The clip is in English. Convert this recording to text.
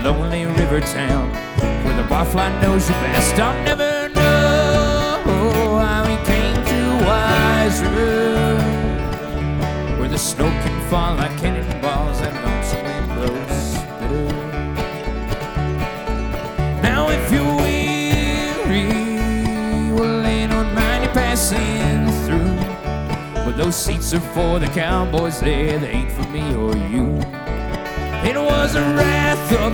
lonely river town where the barfly knows you best. I'll never know how he came to Wise River, where the snow can fall like cannonballs and lonesome wind blows bitter. Now if you're weary, well, ain't no mind you passing through, but those seats are for the cowboys there, they ain't for me or you. It was the wrath of